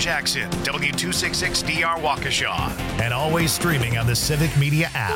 Jackson, W266DR Waukesha, and always streaming on the Civic Media app.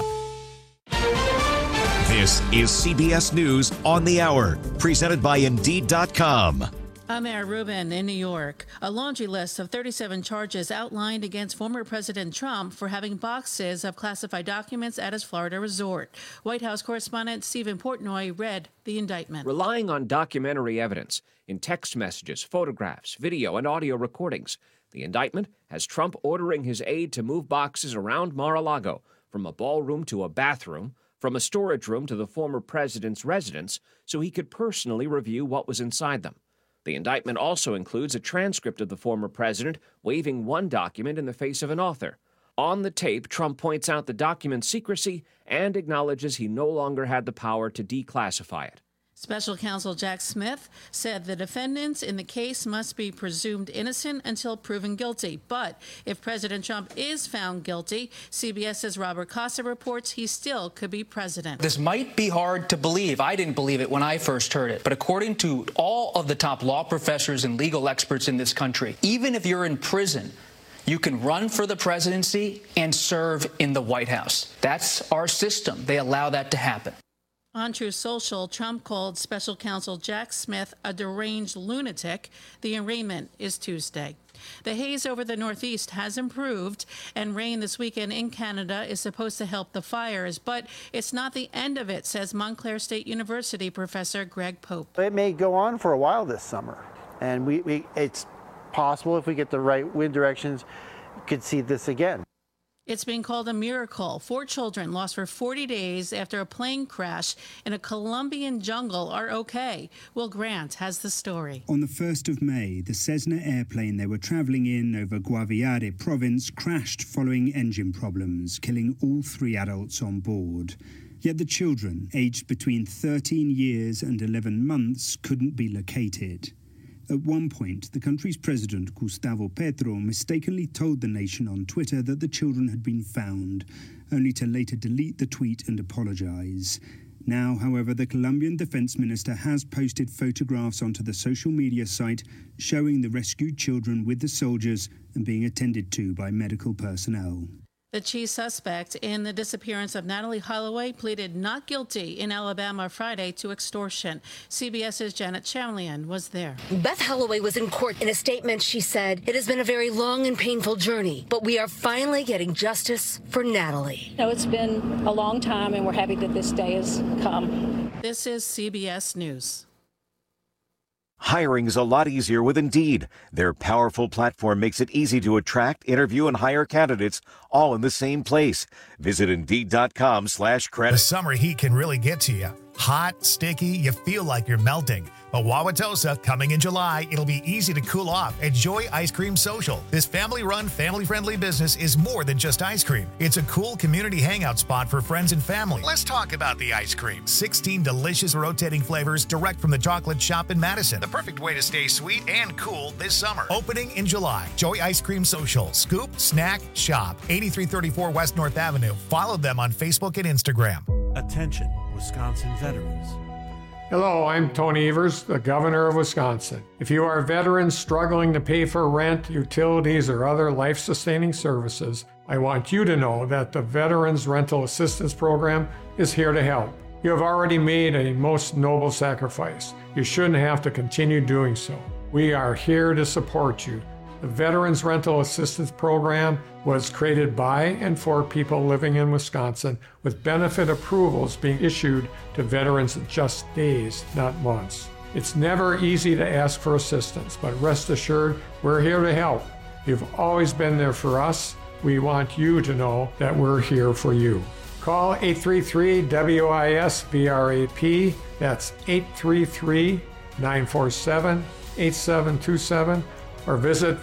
This is CBS News on the Hour, presented by Indeed.com. I'm Mayor Rubin in New York. A laundry list of 37 charges outlined against former President Trump for having boxes of classified documents at his Florida resort. White House correspondent Stephen Portnoy read the indictment. Relying on documentary evidence in text messages, photographs, video, and audio recordings, the indictment has Trump ordering his aide to move boxes around Mar-a-Lago from a ballroom to a bathroom, from a storage room to the former president's residence, so he could personally review what was inside them. The indictment also includes a transcript of the former president waving one document in the face of an author. On the tape, Trump points out the document's secrecy and acknowledges he no longer had the power to declassify it. Special counsel Jack Smith said the defendants in the case must be presumed innocent until proven guilty. But if President Trump is found guilty, CBS's Robert Costa reports he still could be president. This might be hard to believe. I didn't believe it when I first heard it. But according to all of the top law professors and legal experts in this country, even if you're in prison, you can run for the presidency and serve in the White House. That's our system. They allow that to happen. On Truth Social, Trump called special counsel Jack Smith a deranged lunatic. The arraignment is Tuesday. The haze over the Northeast has improved, and rain this weekend in Canada is supposed to help the fires. But it's not the end of it, says Montclair State University professor Greg Pope. It may go on for a while this summer, and it's possible if we get the right wind directions, we could see this again. It's being called a miracle. 4 children lost for 40 days after a plane crash in a Colombian jungle are okay. Will Grant has the story. On the 1st of May, the Cessna airplane they were traveling in over Guaviare province crashed following engine problems, killing all 3 adults on board. Yet the children, aged between 13 years and 11 months, couldn't be located. At one point, the country's president, Gustavo Petro, mistakenly told the nation on Twitter that the children had been found, only to later delete the tweet and apologize. Now, however, the Colombian defense minister has posted photographs onto the social media site showing the rescued children with the soldiers and being attended to by medical personnel. The chief suspect in the disappearance of Natalee Holloway pleaded not guilty in Alabama Friday to extortion. CBS's Janet Chamlian was there. Beth Holloway was in court. In a statement, she said, "It has been a very long and painful journey, but we are finally getting justice for Natalee." It's been a long time, and we're happy that this day has come. This is CBS News. Hiring is a lot easier with Indeed. Their powerful platform makes it easy to attract, interview, and hire candidates all in the same place. Visit Indeed.com/credit. The summer heat can really get to you. Hot, sticky, you feel like you're melting. But Wauwatosa, coming in July, it'll be easy to cool off at Joy Ice Cream Social. This family-run, family-friendly business is more than just ice cream. It's a cool community hangout spot for friends and family. Let's talk about the ice cream. 16 delicious rotating flavors direct from the chocolate shop in Madison. The perfect way to stay sweet and cool this summer. Opening in July. Joy Ice Cream Social. Scoop, snack, shop. 8334 West North Avenue. Follow them on Facebook and Instagram. Attention, Wisconsin veterans. Hello, I'm Tony Evers, the Governor of Wisconsin. If you are veterans struggling to pay for rent, utilities, or other life-sustaining services, I want you to know that the Veterans Rental Assistance Program is here to help. You have already made a most noble sacrifice. You shouldn't have to continue doing so. We are here to support you. The Veterans Rental Assistance Program was created by and for people living in Wisconsin, with benefit approvals being issued to veterans in just days, not months. It's never easy to ask for assistance, but rest assured, we're here to help. You've always been there for us. We want you to know that we're here for you. Call 833-WIS-VRAP. That's 833-947-8727. or visit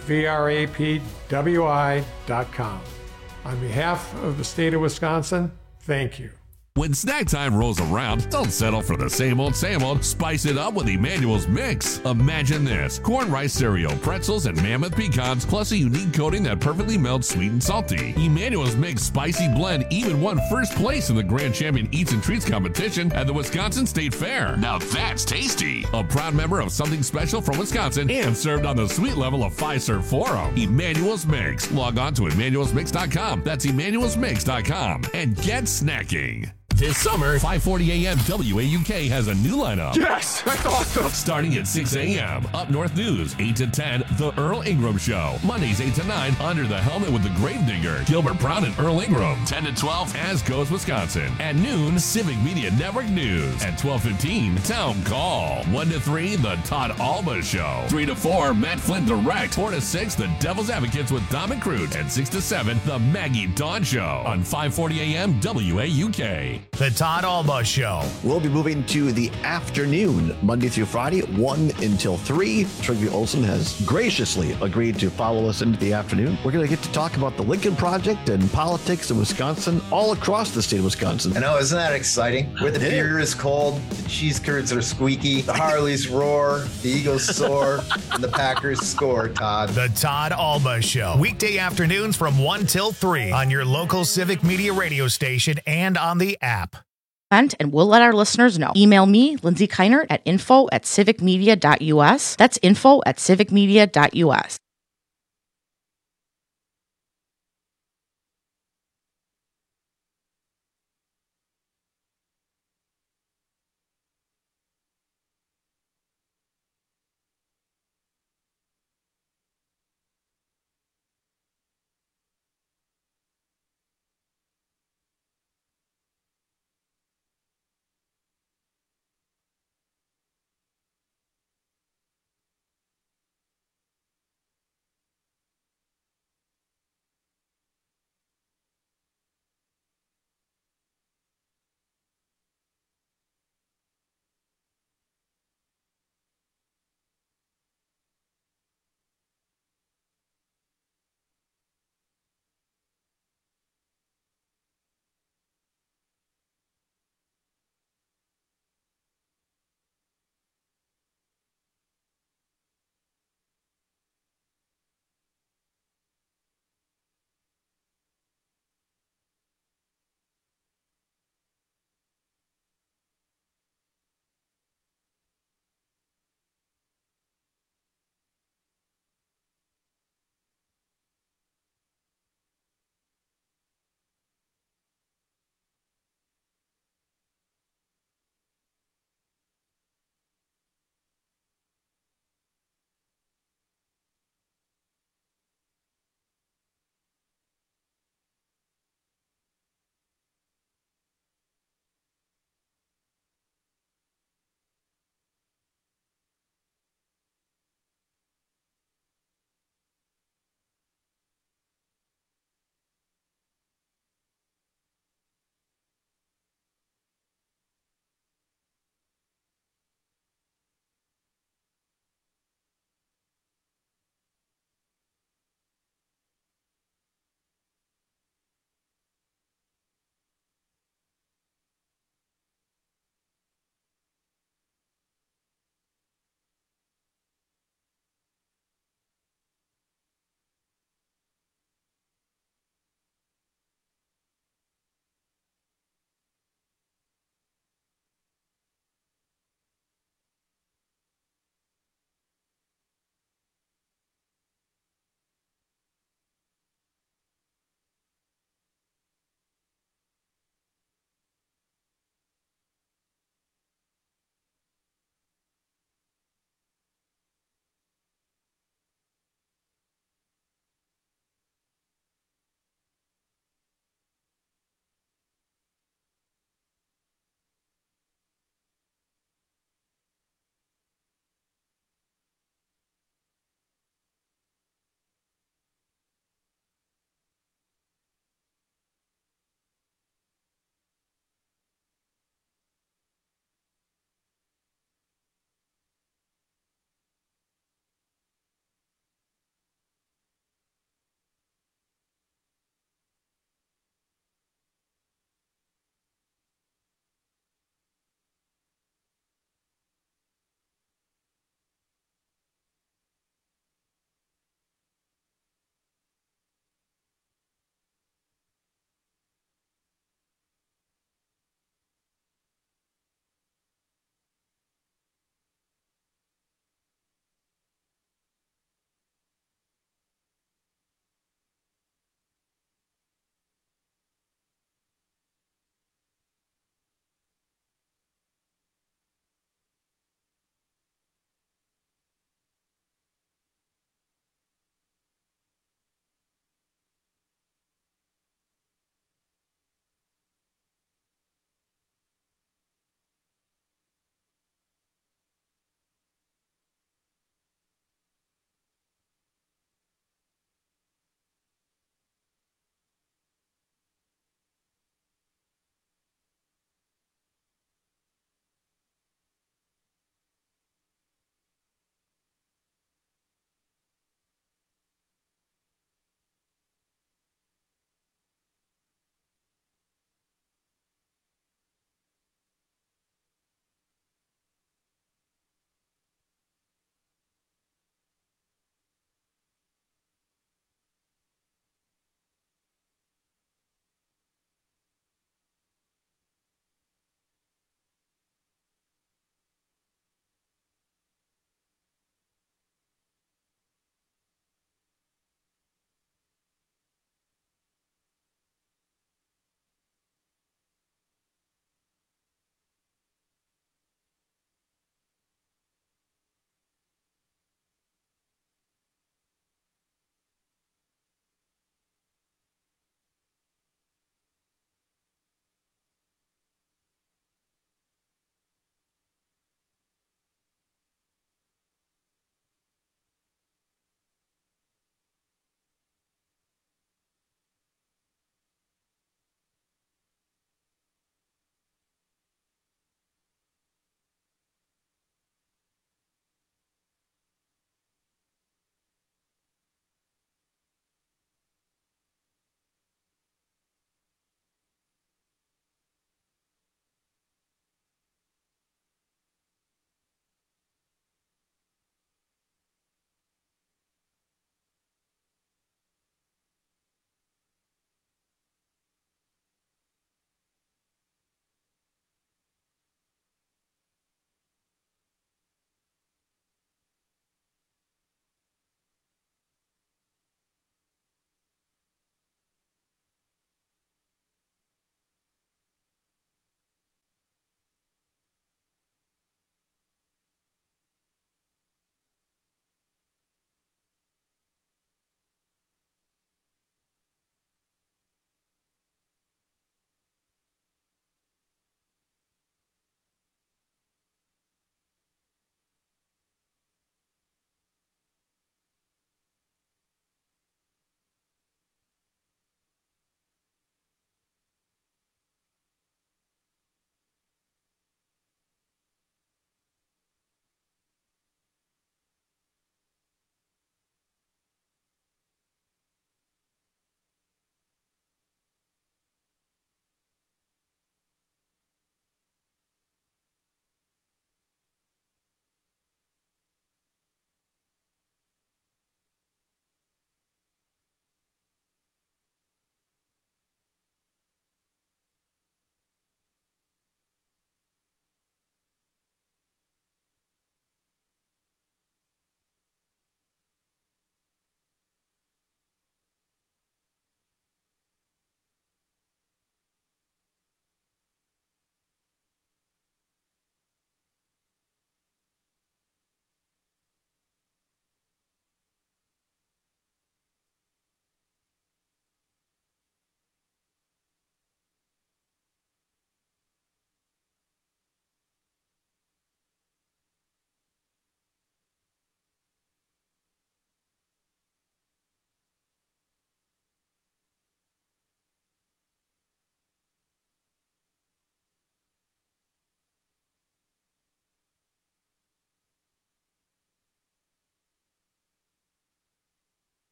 vrapwi.com. On behalf of the state of Wisconsin, thank you. When snack time rolls around, don't settle for the same old, spice it up with Emmanuel's Mix. Imagine this: corn rice cereal, pretzels, and mammoth pecans, plus a unique coating that perfectly melts sweet and salty. Emmanuel's Mix Spicy Blend even won first place in the Grand Champion Eats and Treats competition at the Wisconsin State Fair. Now that's tasty. A proud member of Something Special from Wisconsin and served on the sweet level of Fiserv Forum. Emmanuel's Mix. Log on to emmanuelsmix.com. That's emmanuelsmix.com. And get snacking. This summer, 5:40 a.m. WAUK has a new lineup. Yes, that's awesome. Starting at 6 a.m. Up North News, 8 to 10, The Earl Ingram Show. Mondays, 8 to 9, Under the Helmet with the Gravedigger, Gilbert Brown and Earl Ingram. 10 to 12, As Goes Wisconsin. At noon, Civic Media Network News. At 12:15, Town Call. 1 to 3, The Todd Alba Show. 3 to 4, Matt Flynn Direct. 4 to 6, The Devil's Advocates with Dom and Crute. And 6 to 7, The Maggie Dawn Show. On 5:40 a.m. WAUK. The Todd Alba Show. We'll be moving to the afternoon, Monday through Friday, 1 until 3. Trygve Olsen has graciously agreed to follow us into the afternoon. We're going to get to talk about the Lincoln Project and politics in Wisconsin, all across the state of Wisconsin. I know, isn't that exciting? Where the beer is cold, the cheese curds are squeaky, the Harleys roar, the Eagles soar, and the Packers score, Todd. The Todd Alba Show. Weekday afternoons from 1 till 3 on your local Civic Media radio station and on the app. And we'll let our listeners know. Email me, Lindsay Keinert, at info@civicmedia.us. That's info@civicmedia.us.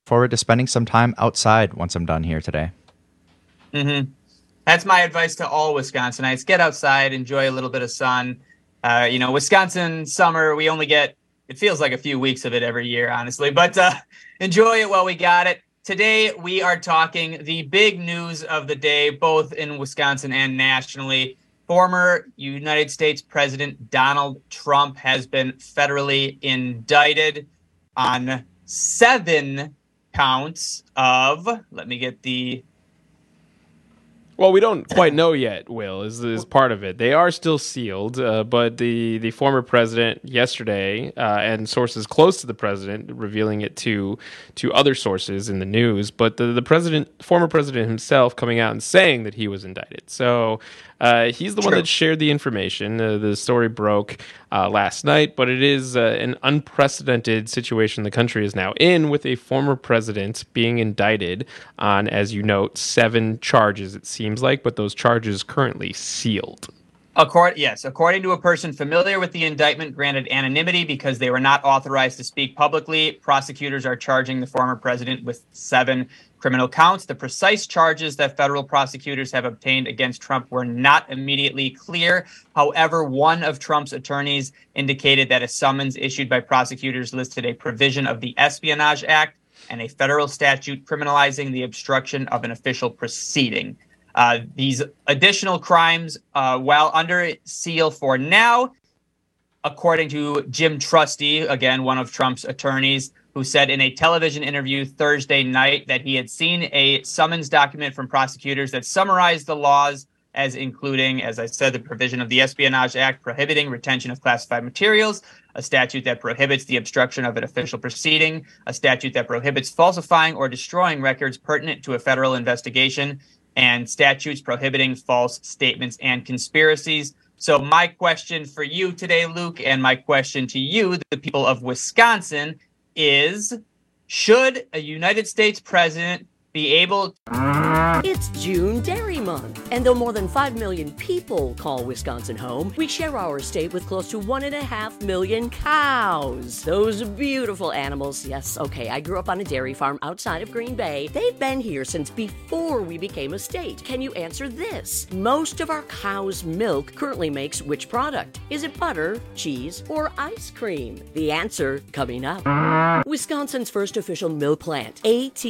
forward to spending some time outside once I'm done here today. Mm-hmm. That's my advice to all Wisconsinites. Get outside, enjoy a little bit of sun. Wisconsin summer, we only get, it feels like a few weeks of it every year, honestly, but enjoy it while we got it. Today, we are talking the big news of the day, both in Wisconsin and nationally. Former United States President Donald Trump has been federally indicted on 7 counts of, let me get the... Well, we don't quite know yet, Will, is part of it. They are still sealed, but the former president yesterday, and sources close to the president, revealing it to other sources in the news, but the former president himself coming out and saying that he was indicted. So he's the one that shared the information. The story broke last night, but it is an unprecedented situation the country is now in, with a former president being indicted on, as you note, 7 charges, it seems like, but those charges currently sealed. According to a person familiar with the indictment granted anonymity because they were not authorized to speak publicly, prosecutors are charging the former president with 7 criminal counts. The precise charges that federal prosecutors have obtained against Trump were not immediately clear. However, one of Trump's attorneys indicated that a summons issued by prosecutors listed a provision of the Espionage Act and a federal statute criminalizing the obstruction of an official proceeding. These additional crimes, while under seal for now, according to Jim Trusty, again, one of Trump's attorneys, who said in a television interview Thursday night that he had seen a summons document from prosecutors that summarized the laws as including, as I said, the provision of the Espionage Act prohibiting retention of classified materials, a statute that prohibits the obstruction of an official proceeding, a statute that prohibits falsifying or destroying records pertinent to a federal investigation, and statutes prohibiting false statements and conspiracies. So my question for you today, Luke, and my question to you, the people of Wisconsin, is, should a United States president be able to... It's June Dairy Month, and though more than 5 million people call Wisconsin home, we share our state with close to 1.5 million cows. Those beautiful animals. Yes, okay, I grew up on a dairy farm outside of Green Bay. They've been here since before we became a state. Can you answer this? Most of our cow's milk currently makes which product? Is it butter, cheese, or ice cream? The answer coming up. Wisconsin's first official milk plant,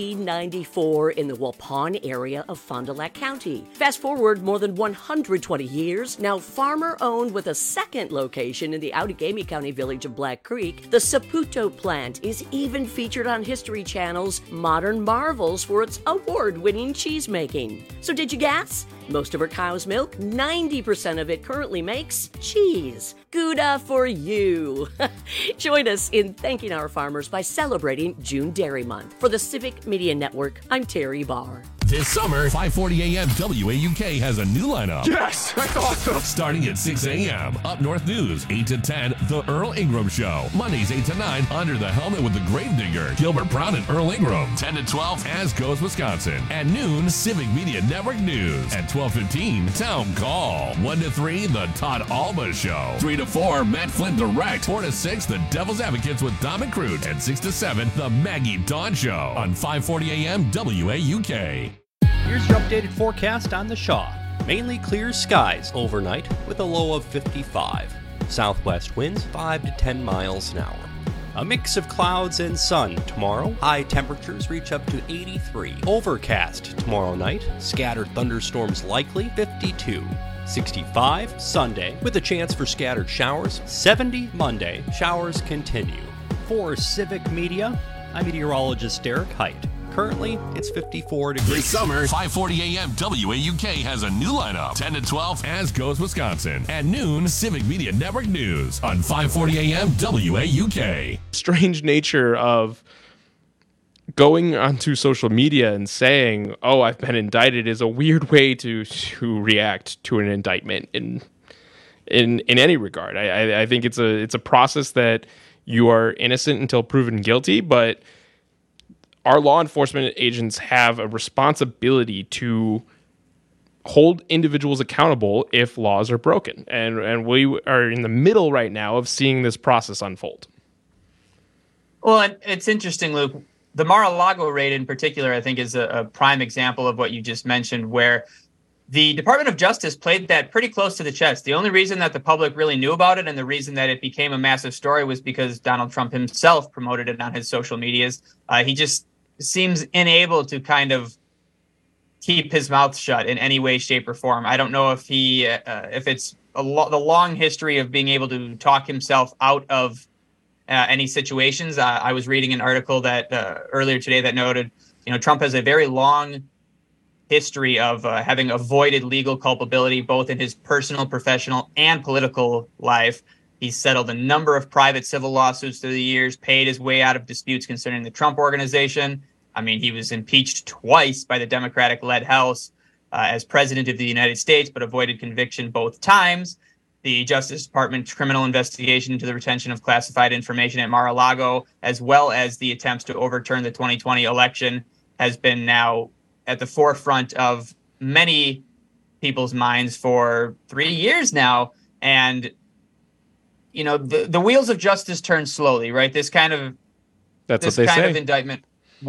1894 in the Waupun area of Fond du Lac County. Fast forward more than 120 years, now farmer-owned with a second location in the Outagamie County village of Black Creek, the Saputo plant is even featured on History Channel's Modern Marvels for its award-winning cheese-making. So did you guess? Most of our cow's milk, 90% of it currently makes cheese. Gouda for you. Join us in thanking our farmers by celebrating June Dairy Month. For the Civic Media Network, I'm Terry Barr. This summer, 540 AM WAUK has a new lineup. Yes, that's awesome. Starting at 6 a.m., Up North News, 8 to 10, The Earl Ingram Show. Mondays, 8 to 9, Under the Helmet with the Gravedigger, Gilbert Brown and Earl Ingram. 10 to 12, As Goes Wisconsin. At noon, Civic Media Network News. At 12:15, Town Call. 1 to 3, The Todd Alba Show. 3 to 4, Matt Flynn Direct. 4 to 6, The Devil's Advocates with Dom and Crute. And 6 to 7, The Maggie Dawn Show on 540 AM WAUK. Here's your updated forecast on the Shaw. Mainly clear skies overnight with a low of 55. Southwest winds 5 to 10 miles an hour. A mix of clouds and sun tomorrow. High temperatures reach up to 83. Overcast tomorrow night. Scattered thunderstorms likely, 52. 65 Sunday with a chance for scattered showers. 70 Monday. Showers continue. For Civic Media, I'm meteorologist Derek Height. Currently, it's 54 degrees. This summer, 540 AM WAUK has a new lineup. 10 to 12, As Goes Wisconsin. At noon, Civic Media Network News on 540 AM WAUK. Strange nature of going onto social media and saying, "Oh, I've been indicted," is a weird way to react to an indictment in any regard. I think it's a process that you are innocent until proven guilty, but our law enforcement agents have a responsibility to hold individuals accountable if laws are broken. And we are in the middle right now of seeing this process unfold. Well, and it's interesting, Luke. the Mar-a-Lago raid in particular, I think, is a prime example of what you just mentioned, where the Department of Justice played that pretty close to the chest. The only reason that the public really knew about it and the reason that it became a massive story was because Donald Trump himself promoted it on his social medias. He just seems unable to kind of keep his mouth shut in any way, shape, or form. I don't know if if it's the long history of being able to talk himself out of any situations. I was reading an article that earlier today that noted, Trump has a very long history of having avoided legal culpability, both in his personal, professional, and political life. He's settled a number of private civil lawsuits through the years, paid his way out of disputes concerning the Trump Organization. I mean, he was impeached twice by the Democratic-led House as president of the United States, but avoided conviction both times. The Justice Department's criminal investigation into the retention of classified information at Mar-a-Lago, as well as the attempts to overturn the 2020 election, has been now at the forefront of many people's minds for 3 years now. And, the wheels of justice turn slowly, right? This kind of indictment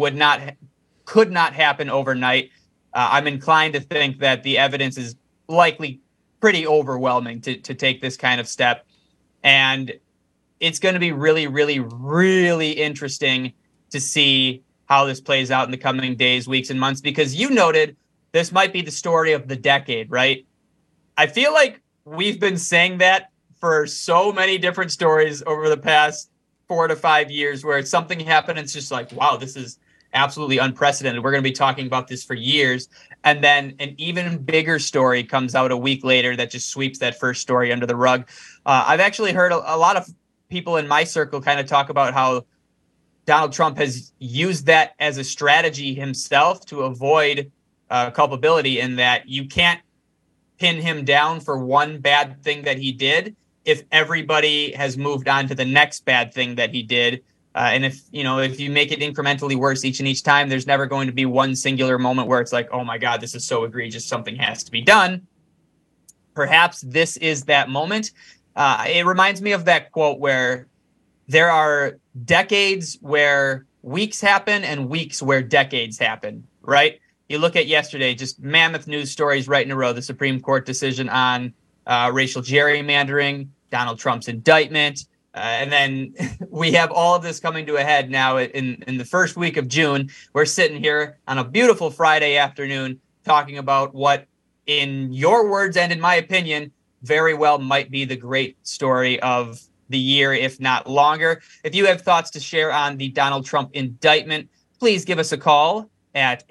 could not happen overnight. I'm inclined to think that the evidence is likely pretty overwhelming to take this kind of step. And it's going to be really, really, really interesting to see how this plays out in the coming days, weeks, and months, because you noted this might be the story of the decade, right? I feel like we've been saying that for so many different stories over the past 4 to 5 years, where it's something happened and it's just like, wow, this is absolutely unprecedented. We're going to be talking about this for years. And then an even bigger story comes out a week later that just sweeps that first story under the rug. I've actually heard a lot of people in my circle kind of talk about how Donald Trump has used that as a strategy himself to avoid culpability, in that you can't pin him down for one bad thing that he did if everybody has moved on to the next bad thing that he did. And if you make it incrementally worse each and each time, there's never going to be one singular moment where it's like, oh my God, this is so egregious, something has to be done. Perhaps this is that moment. It reminds me of that quote where there are decades where weeks happen and weeks where decades happen, right? You look at yesterday, just mammoth news stories right in a row, the Supreme Court decision on racial gerrymandering, Donald Trump's indictment, and then we have all of this coming to a head now in the first week of June. We're sitting here on a beautiful Friday afternoon talking about what, in your words and in my opinion, very well might be the great story of the year, if not longer. If you have thoughts to share on the Donald Trump indictment, please give us a call at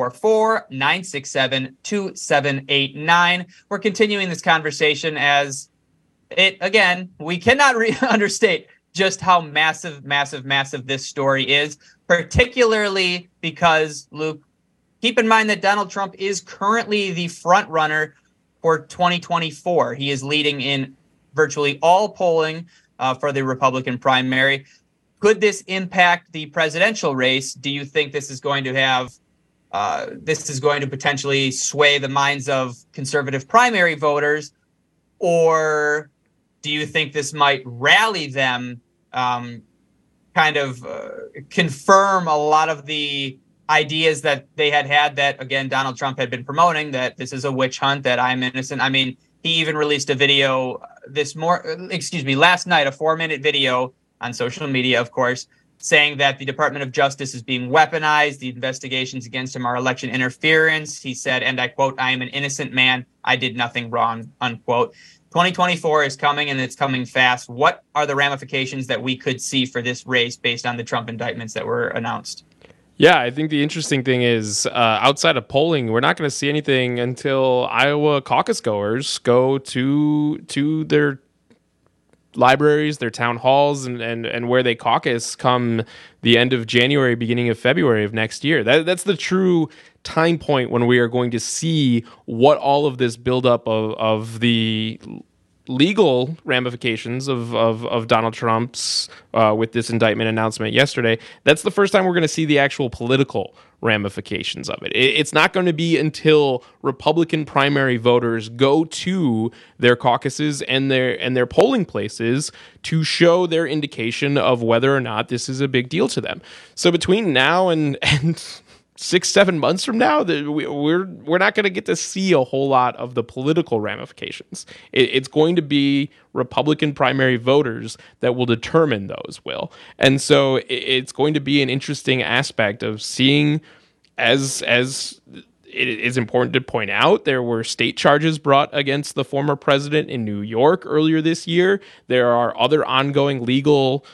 844-967-2789. We're continuing this conversation as we cannot understate just how massive this story is, particularly because, Luke, keep in mind that Donald Trump is currently the front runner for 2024. He is leading in virtually all polling for the Republican primary. Could this impact the presidential race? Do you think this is going to potentially sway the minds of conservative primary voters, or do you think this might rally them, confirm a lot of the ideas that they had that, again, Donald Trump had been promoting, that this is a witch hunt, that I'm innocent? I mean, he even released a video last night, a 4-minute video on social media, of course, saying that the Department of Justice is being weaponized. The investigations against him are election interference. He said, and I quote, "I am an innocent man. I did nothing wrong," unquote. 2024 is coming, and it's coming fast. What are the ramifications that we could see for this race based on the Trump indictments that were announced? Yeah, I think the interesting thing is outside of polling, we're not going to see anything until Iowa caucus goers go to their libraries, their town halls, and where they caucus come the end of January, beginning of February of next year. That's the true time point when we are going to see what all of this buildup of the legal ramifications of Donald Trump's with this indictment announcement yesterday, that's the first time we're going to see the actual political ramifications of it. It's not going to be until Republican primary voters go to their caucuses and their polling places to show their indication of whether or not this is a big deal to them. So between now and 6-7 months from now, we're not going to get to see a whole lot of the political ramifications. It's going to be Republican primary voters that will determine those, Will. And so it's going to be an interesting aspect of seeing, as it is important to point out, there were state charges brought against the former president in New York earlier this year. There are other ongoing legal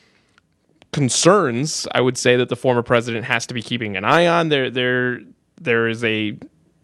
concerns, I would say, that the former president has to be keeping an eye on. There is a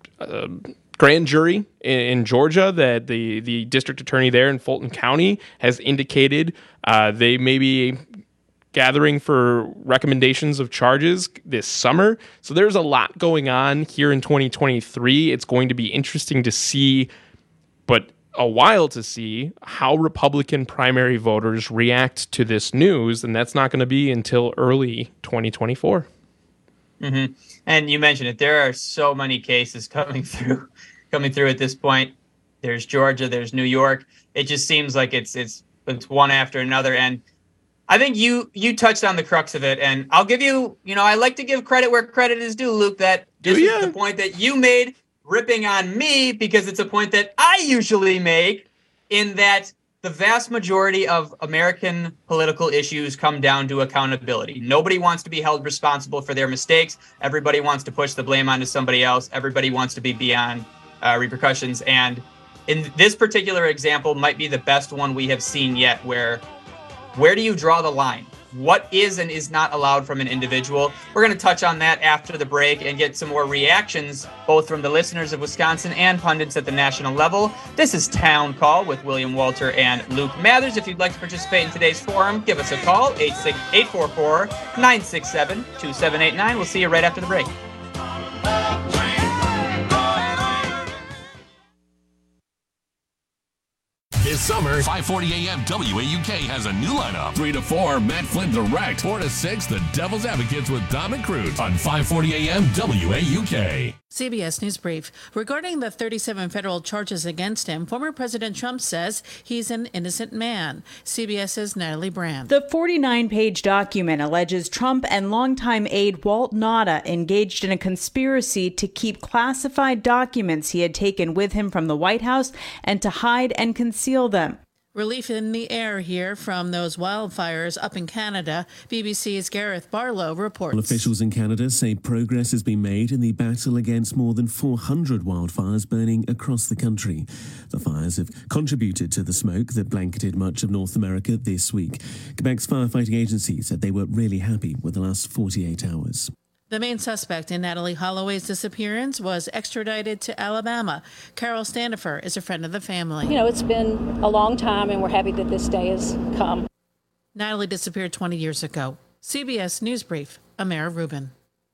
grand jury in Georgia that the district attorney there in Fulton County has indicated they may be gathering for recommendations of charges this summer. So there's a lot going on here in 2023. It's going to be interesting to see, but a while to see, how Republican primary voters react to this news, and that's not going to be until early 2024. Mm-hmm. And you mentioned it. There are so many cases coming through at this point. There's Georgia, there's New York. It just seems like it's one after another. And I think you touched on the crux of it, and I'll give you, I like to give credit where credit is due, Luke, that this is the point that you made, ripping on me, because it's a point that I usually make, in that the vast majority of American political issues come down to accountability. Nobody wants to be held responsible for their mistakes. Everybody wants to push the blame onto somebody else. Everybody wants to be beyond repercussions. And in this particular example might be the best one we have seen yet, where do you draw the line? What is and is not allowed from an individual? We're going to touch on that after the break and get some more reactions, both from the listeners of Wisconsin and pundits at the national level. This is Town Call with William Walter and Luke Mathers. If you'd like to participate in today's forum, give us a call, 844-967-2789. We'll see you right after the break. This summer, 540 AM WAUK has a new lineup. 3 to 4, Matt Flynn Direct. 4 to 6, The Devil's Advocates with Dominic Cruz on 540 AM WAUK. CBS News Brief. Regarding the 37 federal charges against him, former President Trump says he's an innocent man. CBS's Natalie Brand. The 49-page document alleges Trump and longtime aide Walt Nauta engaged in a conspiracy to keep classified documents he had taken with him from the White House and to hide and conceal them. Relief in the air here from those wildfires up in Canada. BBC's Gareth Barlow reports. Officials in Canada say progress has been made in the battle against more than 400 wildfires burning across the country. The fires have contributed to the smoke that blanketed much of North America this week. Quebec's firefighting agency said they were really happy with the last 48 hours. The main suspect in Natalie Holloway's disappearance was extradited to Alabama. Carol Standifer is a friend of the family. It's been a long time, and we're happy that this day has come. Natalie disappeared 20 years ago. CBS News Brief, Amara Rubin.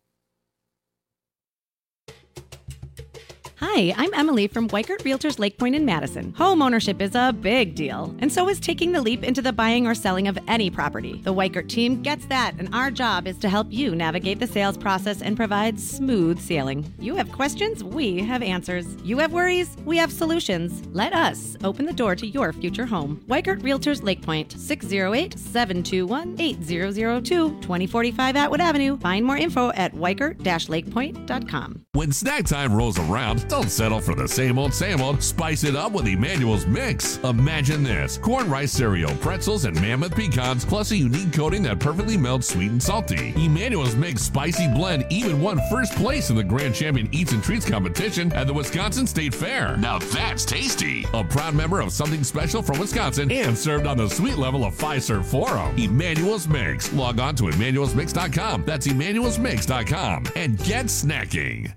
Hi, I'm Emily from Weikert Realtors Lake Point in Madison. Home ownership is a big deal, and so is taking the leap into the buying or selling of any property. The Weikert team gets that, and our job is to help you navigate the sales process and provide smooth sailing. You have questions, we have answers. You have worries, we have solutions. Let us open the door to your future home. Weikert Realtors Lake Point, 608-721-8002, 2045 Atwood Avenue. Find more info at weikert-lakepoint.com. When snack time rolls around, don't settle for the same old, spice it up with Emmanuel's Mix. Imagine this: corn, rice, cereal, pretzels, and mammoth pecans, plus a unique coating that perfectly melts sweet and salty. Emmanuel's Mix Spicy Blend even won first place in the Grand Champion Eats and Treats competition at the Wisconsin State Fair. Now that's tasty. A proud member of Something Special from Wisconsin and served on the sweet level of Fiserv Forum. Emmanuel's Mix. Log on to emmanuelsmix.com. That's emmanuelsmix.com and get snacking.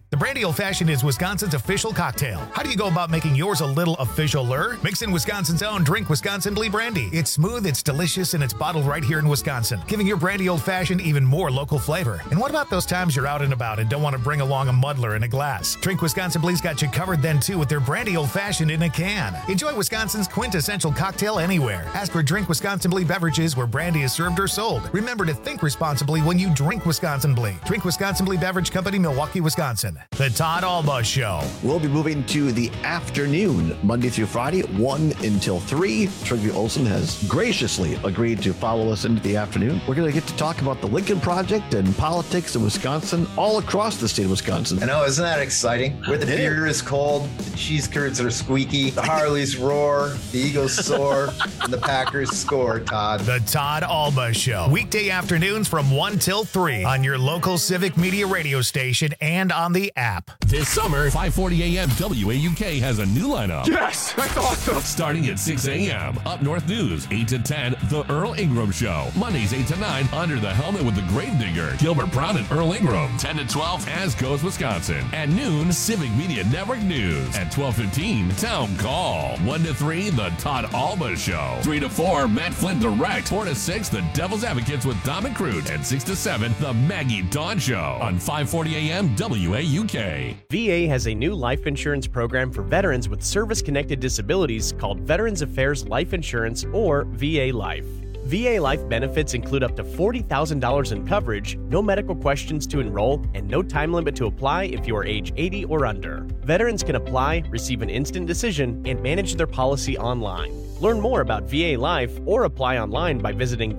The Brandy Old Fashioned is Wisconsin's official cocktail. How do you go about making yours a little official-er? Mix in Wisconsin's own Drink Wisconsin Blee Brandy. It's smooth, it's delicious, and it's bottled right here in Wisconsin, giving your Brandy Old Fashioned even more local flavor. And what about those times you're out and about and don't want to bring along a muddler in a glass? Drink Wisconsin Blee's got you covered then, too, with their Brandy Old Fashioned in a can. Enjoy Wisconsin's quintessential cocktail anywhere. Ask for Drink Wisconsin Blee beverages where brandy is served or sold. Remember to think responsibly when you drink Wisconsin Blee. Drink Wisconsin Blee Beverage Company, Milwaukee, Wisconsin. The Todd Alba Show. We'll be moving to the afternoon, Monday through Friday, 1 until 3. Trigger Olson has graciously agreed to follow us into the afternoon. We're going to get to talk about the Lincoln Project and politics in Wisconsin, all across the state of Wisconsin. I know, isn't that exciting? Where the beer is cold, the cheese curds are squeaky, the Harleys roar, the Eagles soar, and the Packers score, Todd. The Todd Alba Show. Weekday afternoons from 1 till 3 on your local Civic Media radio station and on the app. This summer, 540 AM WAUK has a new lineup. Yes, that's awesome. Starting at 6 a.m. Up North News, 8 to 10, The Earl Ingram Show. Mondays, 8 to 9, Under the Helmet with the Gravedigger, Gilbert Brown and Earl Ingram. 10 to 12, As Goes Wisconsin. At noon, Civic Media Network News. At 12:15, Town Call. 1 to 3, The Todd Alba Show. 3 to 4, Matt Flynn Direct. 4 to 6, The Devil's Advocates with Dom and Crute. And 6 to 7, The Maggie Dawn Show on 540 AM WAUK. VA has a new life insurance program for veterans with service-connected disabilities called Veterans Affairs Life Insurance, or VA Life. VA Life benefits include up to $40,000 in coverage, no medical questions to enroll, and no time limit to apply if you are age 80 or under. Veterans can apply, receive an instant decision, and manage their policy online. Learn more about VA Life or apply online by visiting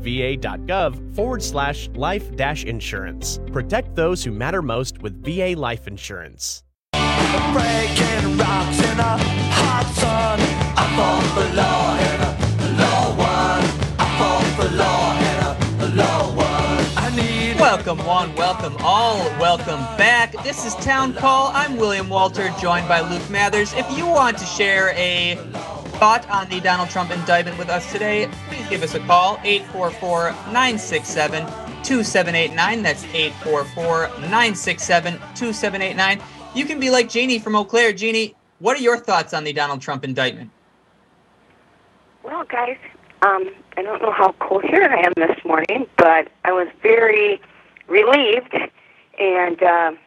va.gov/life-insurance. Protect those who matter most with VA Life Insurance. Breaking rocks in a hot sun. I fought for law and a law one. I fought for law and a law one. I need. Welcome one, welcome all, welcome back. This is Town Call. I'm William Walter, joined by Luke Mathers. If you want to share a thought on the Donald Trump indictment with us today, please give us a call, 844-967-2789. That's 844-967-2789. You can be like Jeannie from Eau Claire. Jeannie, what are your thoughts on the Donald Trump indictment? Well, guys, I don't know how coherent I am this morning, but I was very relieved and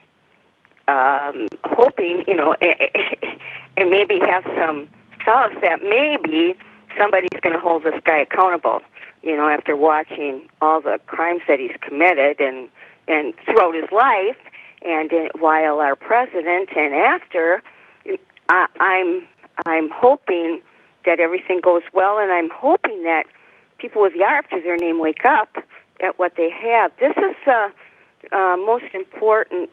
hoping, and maybe have some solace that maybe somebody's going to hold this guy accountable, after watching all the crimes that he's committed and throughout his life. And while our president and after, I'm hoping that everything goes well, and I'm hoping that people with the R after their name wake up at what they have. This is the most important,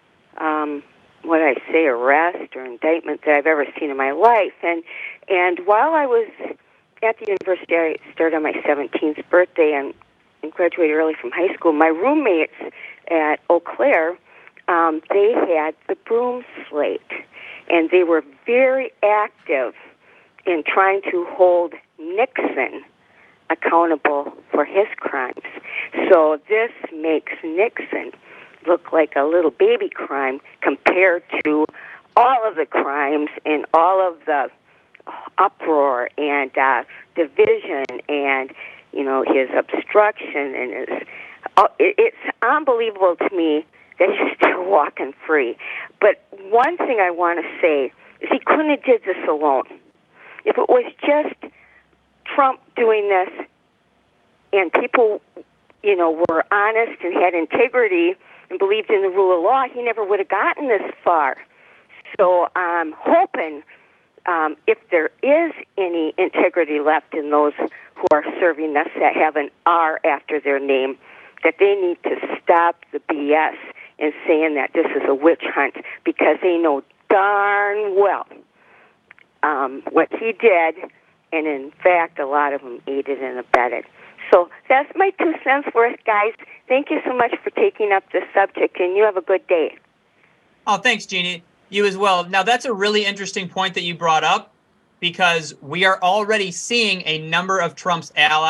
arrest or indictment that I've ever seen in my life. And while I was at the university, I started on my 17th birthday and graduated early from high school. My roommates at Eau Claire, they had the broom slate, and they were very active in trying to hold Nixon accountable for his crimes. So this makes Nixon look like a little baby crime compared to all of the crimes and all of the uproar and division and, his obstruction and his... It's unbelievable to me that he's still walking free. But one thing I want to say is he couldn't have did this alone. If it was just Trump doing this and people, were honest and had integrity and believed in the rule of law, he never would have gotten this far. So I'm hoping if there is any integrity left in those who are serving us that have an R after their name, that they need to stop the BS and saying that this is a witch hunt, because they know darn well what he did, and in fact, a lot of them aided and abetted. So that's my 2 cents worth, guys. Thank you so much for taking up this subject, and you have a good day. Oh, thanks, Jeannie. You as well. Now, that's a really interesting point that you brought up, because we are already seeing a number of Trump's allies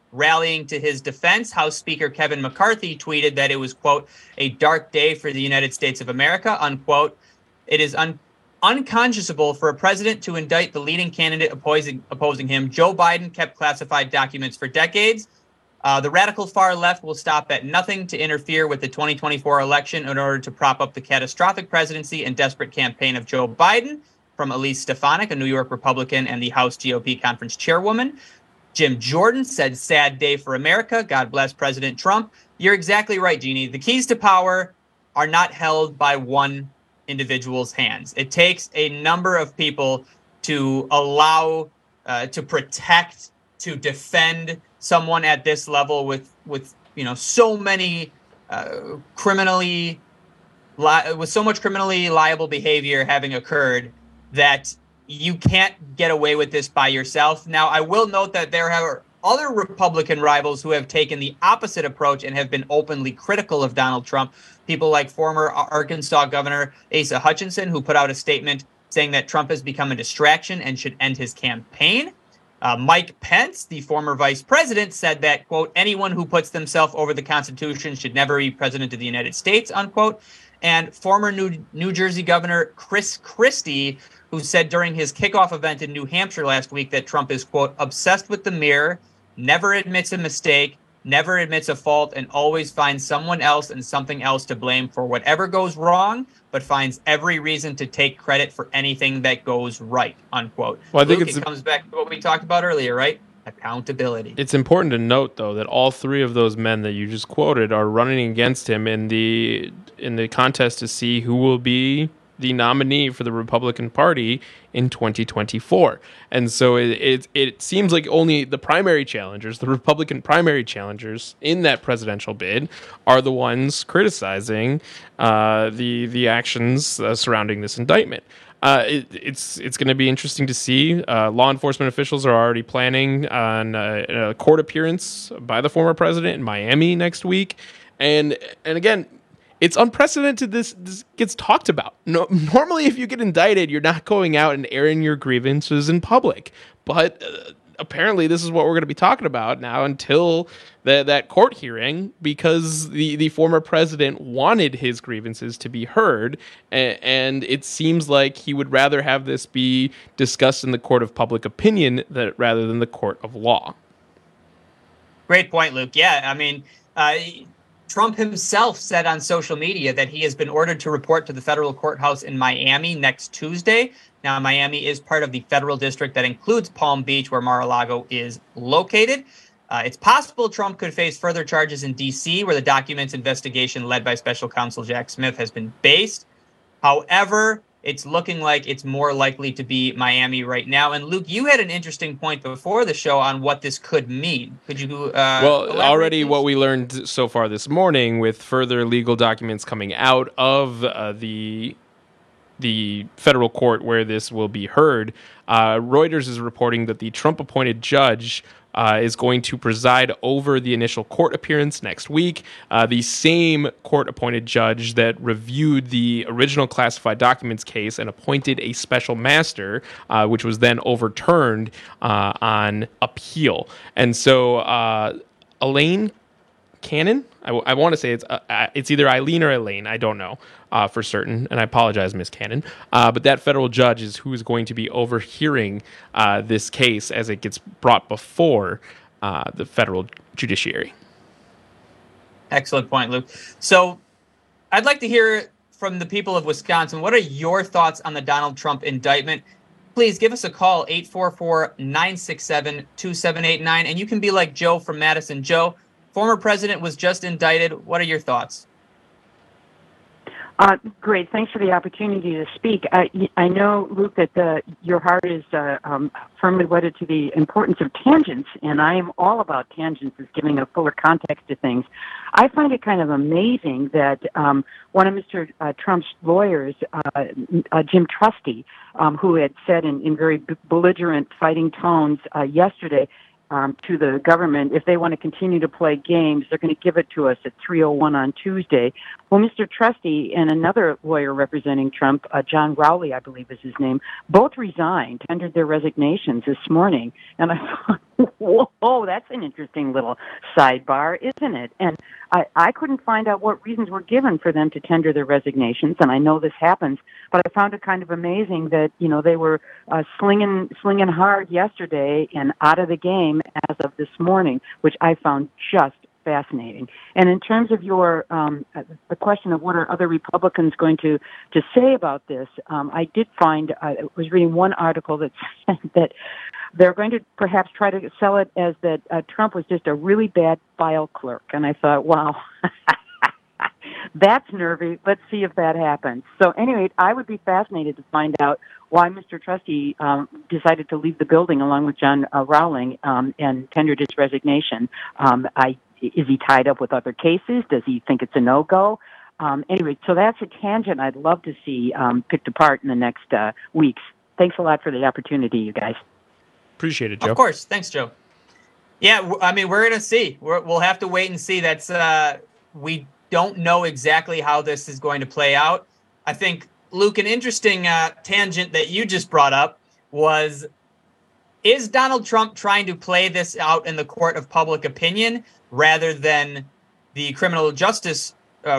rallying to his defense. House Speaker Kevin McCarthy tweeted that it was, quote, a dark day for the United States of America, unquote. It is unconscionable for a president to indict the leading candidate opposing him. Joe Biden kept classified documents for decades. The radical far left will stop at nothing to interfere with the 2024 election in order to prop up the catastrophic presidency and desperate campaign of Joe Biden, from Elise Stefanik, a New York Republican and the House GOP conference chairwoman. Jim Jordan said, sad day for America. God bless President Trump. You're exactly right, Jeannie. The keys to power are not held by one individual's hands. It takes a number of people to allow, to protect, to defend someone at this level with so many with so much criminally liable behavior having occurred that you can't get away with this by yourself. Now, I will note that there are other Republican rivals who have taken the opposite approach and have been openly critical of Donald Trump. People like former Arkansas Governor Asa Hutchinson, who put out a statement saying that Trump has become a distraction and should end his campaign. Mike Pence, the former vice president, said that, quote, anyone who puts themselves over the Constitution should never be president of the United States, unquote. And former New Jersey Governor Chris Christie, who said during his kickoff event in New Hampshire last week that Trump is, quote, obsessed with the mirror, never admits a mistake, never admits a fault, and always finds someone else and something else to blame for whatever goes wrong, but finds every reason to take credit for anything that goes right, unquote. Well, I think Luke, it comes back to what we talked about earlier, right? Accountability. It's important to note, though, that all three of those men that you just quoted are running against him in the contest to see who will be the nominee for the Republican Party in 2024. And so it seems like only the primary challengers, the Republican primary challengers in that presidential bid, are the ones criticizing the actions surrounding this indictment. It's going to be interesting to see. Law enforcement officials are already planning on a court appearance by the former president in Miami next week. And again, it's unprecedented this gets talked about. No, normally, if you get indicted, you're not going out and airing your grievances in public. But apparently, this is what we're going to be talking about now until that court hearing, because the former president wanted his grievances to be heard. And it seems like he would rather have this be discussed in the court of public opinion rather than the court of law. Great point, Luke. Yeah, I mean, Trump himself said on social media that he has been ordered to report to the federal courthouse in Miami next Tuesday. Now, Miami is part of the federal district that includes Palm Beach, where Mar-a-Lago is located. It's possible Trump could face further charges in D.C., where the documents investigation led by special counsel Jack Smith has been based. However, it's looking like it's more likely to be Miami right now. And Luke, you had an interesting point before the show on what this could mean. Could you already what we learned so far this morning, with further legal documents coming out of the federal court where this will be heard, Reuters is reporting that the Trump-appointed judge is going to preside over the initial court appearance next week. The same court-appointed judge that reviewed the original classified documents case and appointed a special master, which was then overturned on appeal. And so Elaine Cannon, I want to say it's either Eileen or Elaine, I don't know for certain, and I apologize, Miss Cannon. But that federal judge is who is going to be overhearing this case as it gets brought before the federal judiciary. Excellent point, Luke. So I'd like to hear from the people of Wisconsin. What are your thoughts on the Donald Trump indictment? Please give us a call, 844-967-2789, and you can be like Joe from Madison. Joe, former president was just indicted. What are your thoughts? Great. Thanks for the opportunity to speak. I know, Luke, that your heart is firmly wedded to the importance of tangents, and I am all about tangents as giving a fuller context to things. I find it kind of amazing that one of Mr. Trump's lawyers, Jim Trusty, who had said in very belligerent, fighting tones yesterday, to the government. If they want to continue to play games, they're going to give it to us at 3:01 on Tuesday. Well, Mr. Trusty and another lawyer representing Trump, John Rowley, I believe is his name, both resigned, tendered their resignations this morning. And I thought, whoa, that's an interesting little sidebar, isn't it? And I couldn't find out what reasons were given for them to tender their resignations, and I know this happens, but I found it kind of amazing that, they were slinging hard yesterday and out of the game as of this morning, which I found just fascinating. And in terms of your the question of what are other Republicans going to say about this, I did find, I was reading one article that said that they're going to perhaps try to sell it as that Trump was just a really bad file clerk. And I thought, wow, that's nervy. Let's see if that happens. So anyway, I would be fascinated to find out why Mr. Trusty decided to leave the building along with John Rowling and tendered his resignation. Is he tied up with other cases? Does he think it's a no-go? Anyway, so that's a tangent I'd love to see picked apart in the next weeks. Thanks a lot for the opportunity, you guys. Appreciate it, Joe. Of course. Thanks, Joe. Yeah, I mean, we're going to see. We'll have to wait and see. That's we don't know exactly how this is going to play out. I think, Luke, an interesting tangent that you just brought up was, is Donald Trump trying to play this out in the court of public opinion rather than the criminal justice,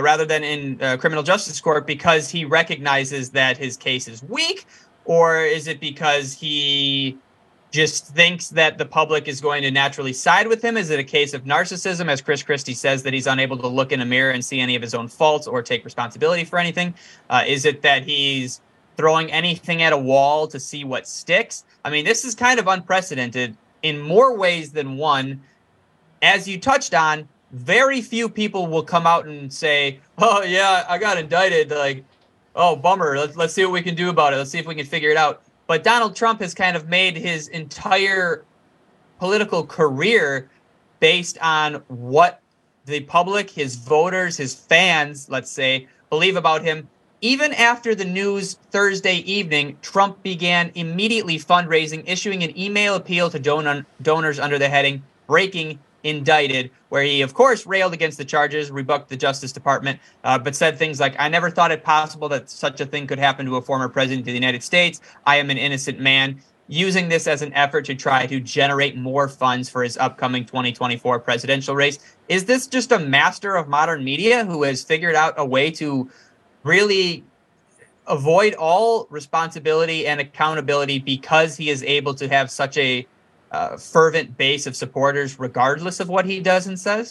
in criminal justice court, because he recognizes that his case is weak? Or is it because he just thinks that the public is going to naturally side with him? Is it a case of narcissism, as Chris Christie says, that he's unable to look in a mirror and see any of his own faults or take responsibility for anything? Is it that he's throwing anything at a wall to see what sticks? I mean, this is kind of unprecedented in more ways than one. As you touched on, very few people will come out and say, oh, yeah, I got indicted. Like, oh, bummer. Let's see what we can do about it. Let's see if we can figure it out. But Donald Trump has kind of made his entire political career based on what the public, his voters, his fans, let's say, believe about him. Even after the news Thursday evening, Trump began immediately fundraising, issuing an email appeal to donors under the heading Breaking Indicted, where he, of course, railed against the charges, rebuked the Justice Department, but said things like, I never thought it possible that such a thing could happen to a former president of the United States. I am an innocent man, using this as an effort to try to generate more funds for his upcoming 2024 presidential race. Is this just a master of modern media who has figured out a way to really avoid all responsibility and accountability because he is able to have such a fervent base of supporters regardless of what he does and says?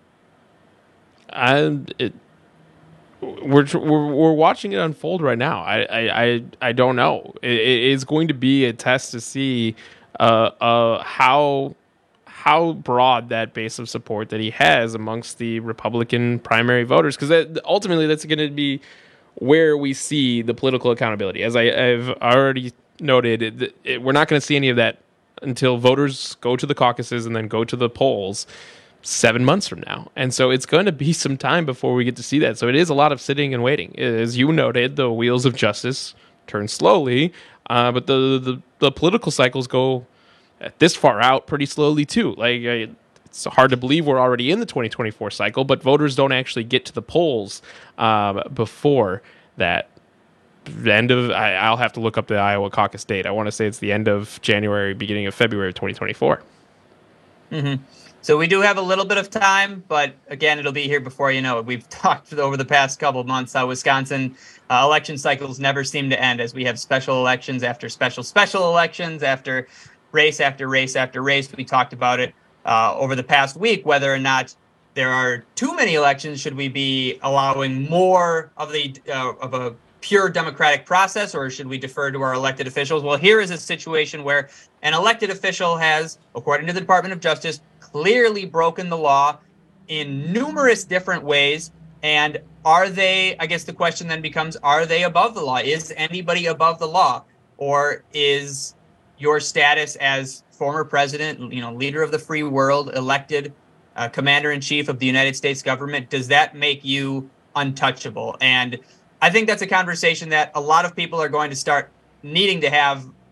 We're watching it unfold right now. I don't know. It is going to be a test to see how broad that base of support that he has amongst the Republican primary voters, because ultimately that's going to be where we see the political accountability. As I've already noted, we're not going to see any of that until voters go to the caucuses and then go to the polls 7 months from now. And so it's going to be some time before we get to see that. So it is a lot of sitting and waiting. As you noted, the wheels of justice turn slowly, but the political cycles go this far out pretty slowly too. Like, it's hard to believe we're already in the 2024 cycle, but voters don't actually get to the polls before that. I'll have to look up the Iowa caucus date. I want to say it's the end of January, beginning of February of 2024. Mm-hmm. So we do have a little bit of time, but again, it'll be here before you know it. We've talked over the past couple of months how Wisconsin election cycles never seem to end, as we have special elections after special elections, after race after race after race. We talked about it over the past week, whether or not there are too many elections. Should we be allowing more of a pure democratic process, or should we defer to our elected officials? Well, here is a situation where an elected official has, according to the Department of Justice, clearly broken the law in numerous different ways. And are they, I guess the question then becomes, are they above the law? Is anybody above the law? Or is your status as former president, leader of the free world, elected commander-in-chief of the United States government, does that make you untouchable? And I think that's a conversation that a lot of people are going to start needing to have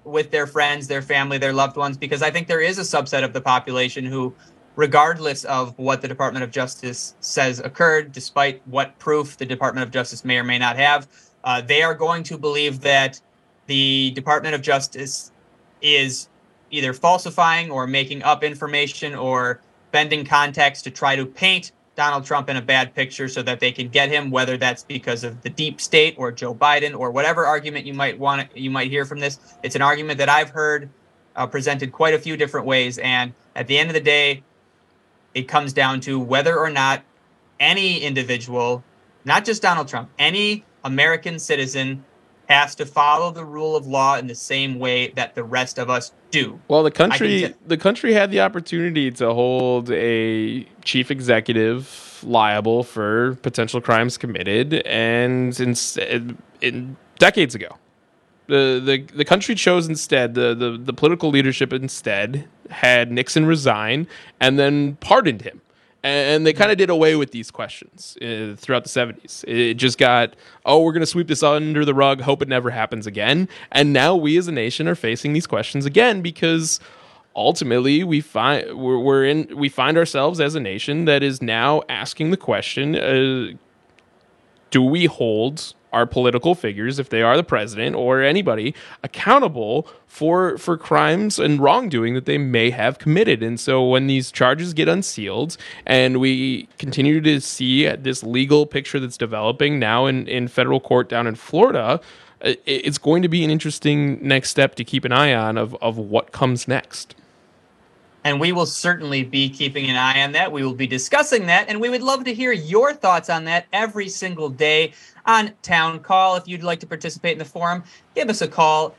with their friends, their family, their loved ones, because I think there is a subset of the population who, regardless of what the Department of Justice says occurred, despite what proof the Department of Justice may or may not have, they are going to believe that the Department of Justice is either falsifying or making up information or bending context to try to paint Donald Trump in a bad picture so that they can get him, whether that's because of the deep state or Joe Biden or whatever argument you might hear from this. It's an argument that I've heard presented quite a few different ways. And at the end of the day, it comes down to whether or not any individual, not just Donald Trump, any American citizen has to follow the rule of law in the same way that the rest of us do. Well, the country had the opportunity to hold a chief executive liable for potential crimes committed, and in decades ago, the country chose instead, the political leadership instead had Nixon resign and then pardoned him. And they kind of did away with these questions throughout the 70s. It just got, we're going to sweep this under the rug, hope it never happens again. And now we as a nation are facing these questions again because ultimately we find ourselves as a nation that is now asking the question, do we hold our political figures, if they are the president or anybody, accountable for crimes and wrongdoing that they may have committed? And so when these charges get unsealed and we continue to see this legal picture that's developing now in federal court down in Florida, it's going to be an interesting next step to keep an eye on of what comes next. And we will certainly be keeping an eye on that. We will be discussing that, and we would love to hear your thoughts on that every single day on Town Call. If you'd like to participate in the forum, give us a call,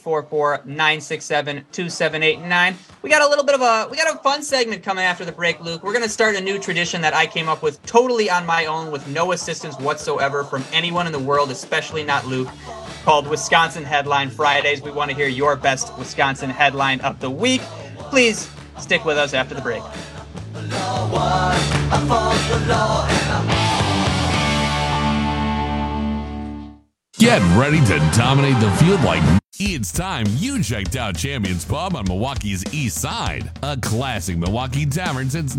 844-967-2789. We got a fun segment coming after the break, Luke. We're going to start a new tradition that I came up with totally on my own with no assistance whatsoever from anyone in the world, especially not Luke, called Wisconsin Headline Fridays. We want to hear your best Wisconsin headline of the week. Please stick with us after the break. Get ready to dominate the field like it's time you checked out Champions Pub on Milwaukee's East Side, a classic Milwaukee tavern since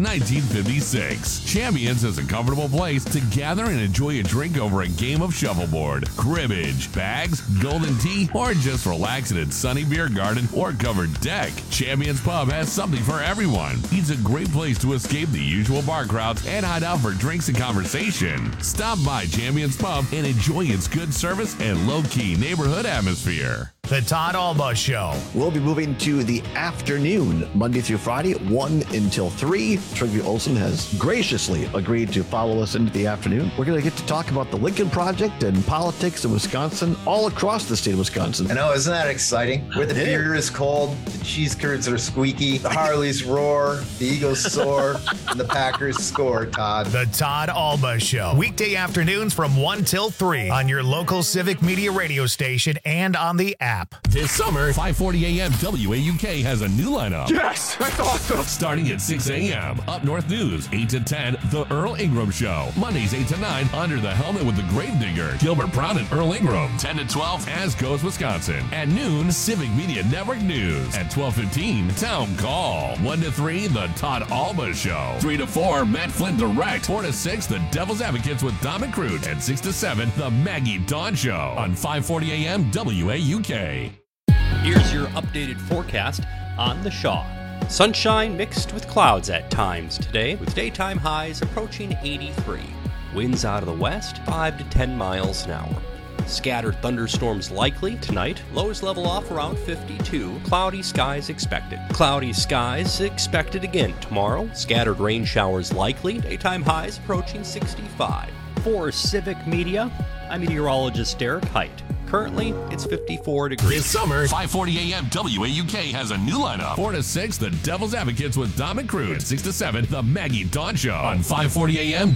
1956. Champions is a comfortable place to gather and enjoy a drink over a game of shuffleboard, cribbage, bags, golden tea, or just relax in its sunny beer garden or covered deck. Champions Pub has something for everyone. It's a great place to escape the usual bar crowds and hide out for drinks and conversation. Stop by Champions Pub and enjoy its good service and low-key neighborhood atmosphere. The Todd Alba Show. We'll be moving to the afternoon, Monday through Friday, 1 until 3. Trygve Olsen has graciously agreed to follow us into the afternoon. We're going to get to talk about the Lincoln Project and politics in Wisconsin, all across the state of Wisconsin. I know, isn't that exciting? Where the beer is cold, the cheese curds are squeaky, the Harleys roar, the Eagles soar, and the Packers score, Todd. The Todd Alba Show. Weekday afternoons from 1 till 3 on your local Civic Media radio station and on the app. This summer, 540 AM WAUK has a new lineup. Yes, that's awesome. Starting at 6 a.m. Up North News, 8 to 10, The Earl Ingram Show. Mondays, 8 to 9, Under the Helmet with the Gravedigger, Gilbert Brown and Earl Ingram. 10 to 12, As Goes Wisconsin. At noon, Civic Media Network News. At 12:15, Town Call. 1 to 3, The Todd Alba Show. 3 to 4, Matt Flynn Direct. 4 to 6, The Devil's Advocates with Dom and Crute. And 6 to 7, The Maggie Dawn Show on 540 AM WAUK. Here's your updated forecast on the Shaw. Sunshine mixed with clouds at times today, with daytime highs approaching 83. Winds out of the west, 5 to 10 miles an hour. Scattered thunderstorms likely tonight. Lows level off around 52. Cloudy skies expected. Cloudy skies expected again tomorrow. Scattered rain showers likely. Daytime highs approaching 65. For Civic Media, I'm meteorologist Derek Height. Currently, it's 54 degrees. This summer, 540 AM WAUK has a new lineup. 4 to 6, The Devil's Advocates with Dom and Crute. 6 to 7, The Maggie Dawn Show on 540 AM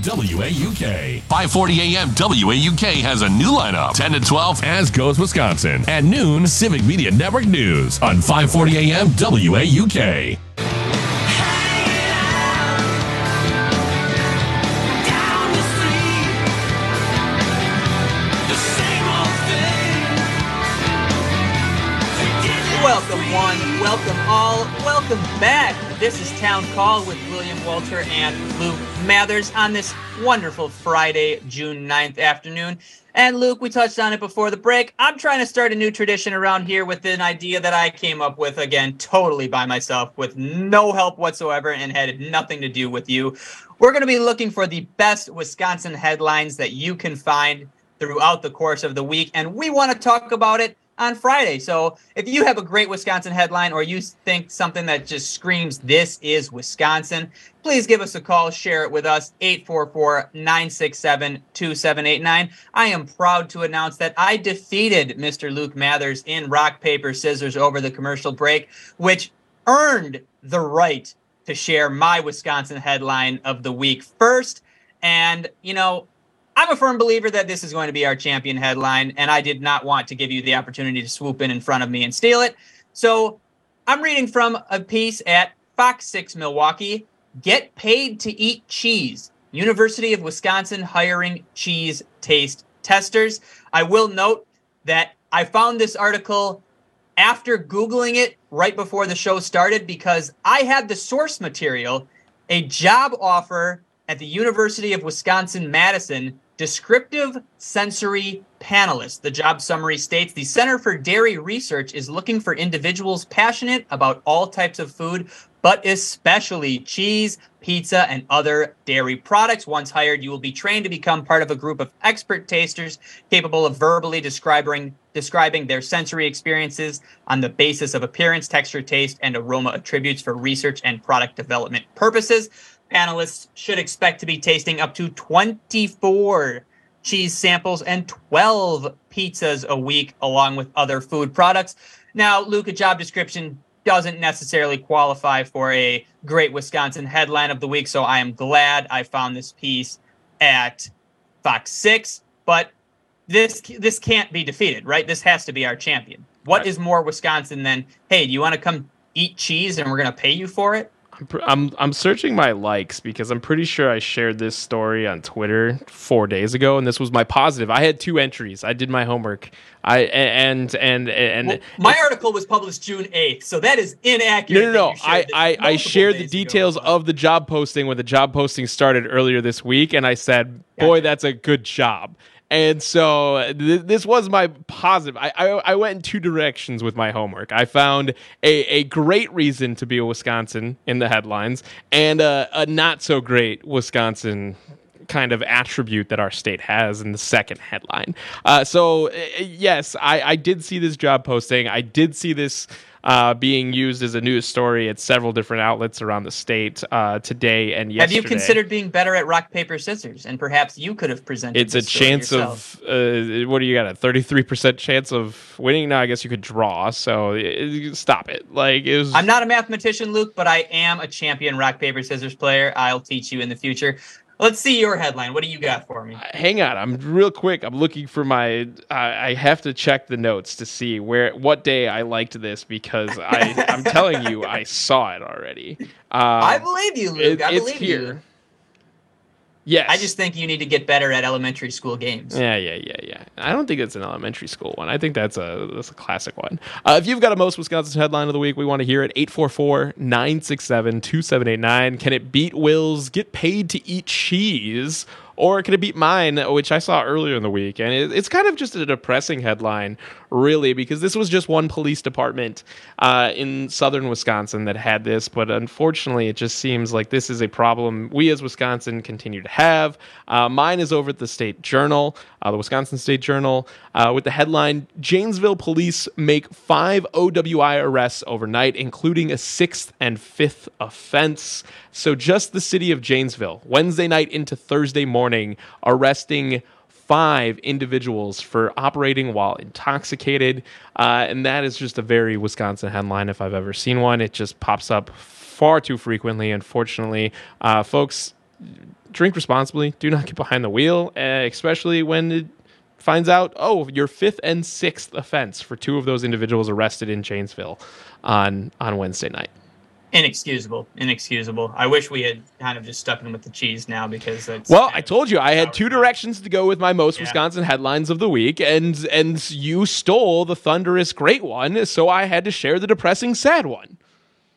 WAUK. 540 AM WAUK has a new lineup. 10 to 12, As Goes Wisconsin. At noon, Civic Media Network News on 540 AM WAUK. all. Welcome back. This is Town Call with William Walter and Luke Mathers on this wonderful Friday, June 9th afternoon. And Luke, we touched on it before the break. I'm trying to start a new tradition around here with an idea that I came up with, again, totally by myself, with no help whatsoever, and had nothing to do with you. We're going to be looking for the best Wisconsin headlines that you can find throughout the course of the week, and we want to talk about it on Friday. So if you have a great Wisconsin headline, or you think something that just screams, this is Wisconsin, please give us a call, share it with us, 844-967-2789. I am proud to announce that I defeated Mr. Luke Mathers in rock, paper, scissors over the commercial break, which earned the right to share my Wisconsin headline of the week first. And, you know, I'm a firm believer that this is going to be our champion headline, and I did not want to give you the opportunity to swoop in front of me and steal it. So I'm reading from a piece at Fox 6 Milwaukee. Get paid to eat cheese. University of Wisconsin hiring cheese taste testers. I will note that I found this article after Googling it right before the show started, because I had the source material, a job offer at the University of Wisconsin-Madison, descriptive sensory panelist. The job summary states, the Center for Dairy Research is looking for individuals passionate about all types of food, but especially cheese, pizza, and other dairy products. Once hired, you will be trained to become part of a group of expert tasters capable of verbally describing their sensory experiences on the basis of appearance, texture, taste, and aroma attributes for research and product development purposes. Panelists should expect to be tasting up to 24 cheese samples and 12 pizzas a week, along with other food products. Now, Luke, a job description doesn't necessarily qualify for a great Wisconsin headline of the week, so I am glad I found this piece at Fox 6. But this can't be defeated, right? This has to be our champion. What is more Wisconsin than, hey, do you want to come eat cheese and we're going to pay you for it? I'm searching my likes because I'm pretty sure I shared this story on Twitter 4 days ago, and this was my positive. I had 2 entries. I did my homework. Well, my article was published June 8th, so that is inaccurate. No. I shared the details of the job posting when the job posting started earlier this week, and I said, boy, that's a good job. And so this was my positive. I went in 2 directions with my homework. I found a great reason to be a Wisconsin in the headlines, and a not so great Wisconsin kind of attribute that our state has in the second headline. So yes, I did see this job posting. I did see this being used as a news story at several different outlets around the state today and yesterday. Have you considered being better at rock, paper, scissors? And perhaps you could have presented It's a chance yourself. What do you got, a 33% chance of winning? Now I guess you could draw, so stop it. I'm not a mathematician, Luke, but I am a champion rock, paper, scissors player. I'll teach you in the future. Let's see your headline. What do you got for me? Hang on. I'm real quick. I'm looking for my... I have to check the notes to see what day I liked this, because I'm telling you, I saw it already. I believe you, Luke. I believe here. you. Yes. I just think you need to get better at elementary school games. Yeah. I don't think it's an elementary school one. I think that's a classic one. If you've got a most Wisconsin headline of the week, we want to hear it. 844-967-2789. Can it beat Will's Get Paid to Eat Cheese? Or can it beat mine, which I saw earlier in the week? And it's kind of just a depressing headline, really, because this was just one police department in southern Wisconsin that had this. But unfortunately, it just seems like this is a problem we as Wisconsin continue to have. Mine is over at the State Journal, the Wisconsin State Journal, with the headline, Janesville police make 5 OWI arrests overnight, including a 6th and 5th offense. So just the city of Janesville, Wednesday night into Thursday morning, arresting 5 individuals for operating while intoxicated. And that is just a very Wisconsin headline if I've ever seen one. It just pops up far too frequently, unfortunately. Folks, drink responsibly. Do not get behind the wheel, especially when it finds out, your 5th and 6th offense for 2 of those individuals arrested in Janesville on Wednesday night. Inexcusable. I wish we had kind of just stuck in with the cheese now, because it's... Well, I told you I had 2 directions to go with my most Wisconsin headlines of the week, and you stole the thunderous great one, so I had to share the depressing sad one.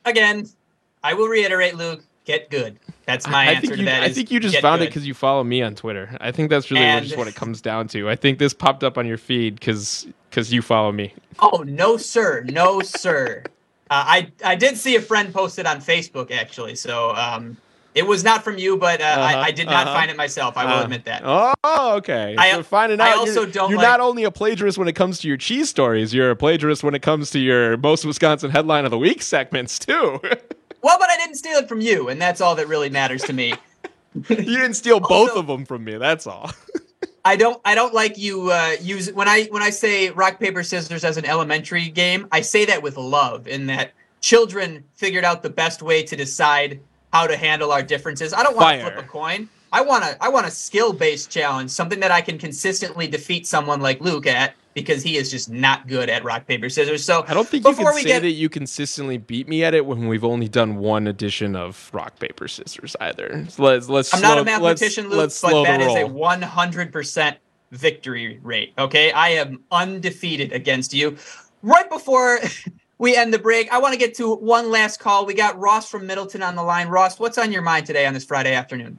again, I will reiterate, Luke, get good. That's my answer to that. I think you just found it because you follow me on Twitter. I think that's really just what it comes down to. I think this popped up on your feed because you follow me. Oh, no, sir. No, sir. I did see a friend post it on Facebook, actually. So it was not from you, but I did not find it myself. I will admit that. Oh, okay. So finding out you're not only a plagiarist when it comes to your cheese stories, you're a plagiarist when it comes to your Most Wisconsin Headline of the Week segments, too. Well, but I didn't steal it from you, and that's all that really matters to me. You didn't steal both of them from me. That's all. I don't like you use when I say rock paper scissors as an elementary game. I say that with love, in that children figured out the best way to decide how to handle our differences. I don't want to flip a coin. I want a skill-based challenge, something that I can consistently defeat someone like Luke at, because he is just not good at rock, paper, scissors. So I don't think you can say that you consistently beat me at it when we've only done one edition of rock, paper, scissors either. So I'm not a mathematician, Luke, but that is a 100% victory rate, okay? I am undefeated against you. Right before we end the break, I want to get to one last call. We got Ross from Middleton on the line. Ross, what's on your mind today on this Friday afternoon?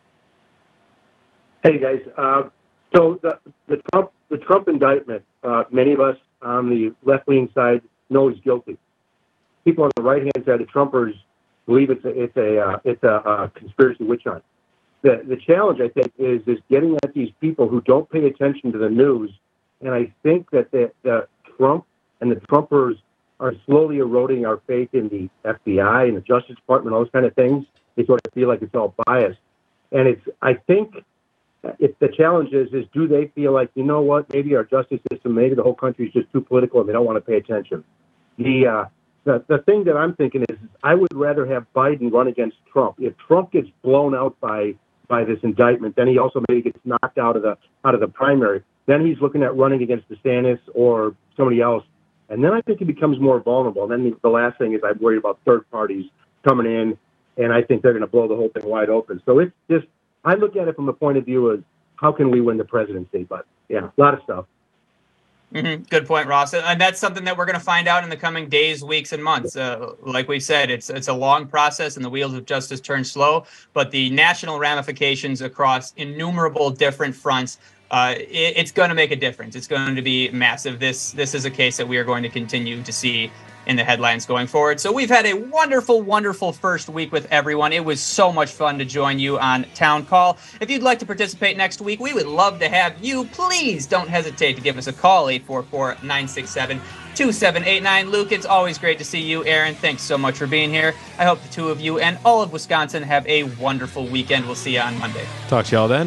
Hey, guys. So the Trump indictment, many of us on the left-wing side know he's guilty. People on the right-hand side, the Trumpers, believe it's a conspiracy witch hunt. The challenge, I think, is getting at these people who don't pay attention to the news. And I think that the Trump and the Trumpers are slowly eroding our faith in the FBI and the Justice Department, all those kind of things. They sort of feel like it's all biased. And I think the challenge is do they feel like, you know what, maybe our justice system, maybe the whole country is just too political and they don't want to pay attention. The thing that I'm thinking is I would rather have Biden run against Trump. If Trump gets blown out by this indictment, then he also maybe gets knocked out of the primary. Then he's looking at running against DeSantis or somebody else. And then I think he becomes more vulnerable. And then the last thing is I'm worried about third parties coming in, and I think they're going to blow the whole thing wide open. So it's just, I look at it from the point of view of how can we win the presidency? But yeah, a lot of stuff. Mm-hmm. Good point, Ross. And that's something that we're going to find out in the coming days, weeks, and months. Like we said, it's a long process and the wheels of justice turn slow, but the national ramifications across innumerable different fronts, it's going to make a difference. It's going to be massive. This is a case that we are going to continue to see in the headlines going forward. So we've had a wonderful, wonderful first week with everyone. It was so much fun to join you on Town Call. If you'd like to participate next week, we would love to have you. Please don't hesitate to give us a call, 844-967-2789. Luke, it's always great to see you. Aaron, thanks so much for being here. I hope the two of you and all of Wisconsin have a wonderful weekend. We'll see you on Monday. Talk to y'all then.